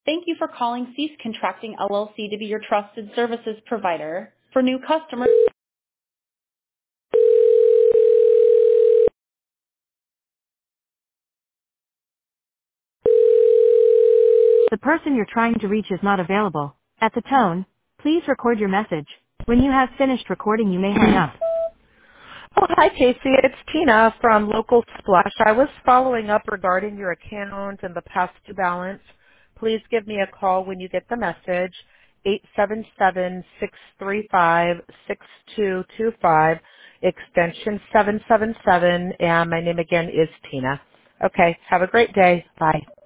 Thank you for calling Cease Contracting LLC to be your trusted services provider. For new customers, the person you're trying to reach is not available. At the tone, please record your message. When you have finished recording, you may hang up. Oh, hi, Casey. It's Tina from Local Splash. I was following up regarding your account and the past due balance. Please give me a call when you get the message, 877-635-6225, extension 777, and my name again is Tina. Okay, have a great day. Bye.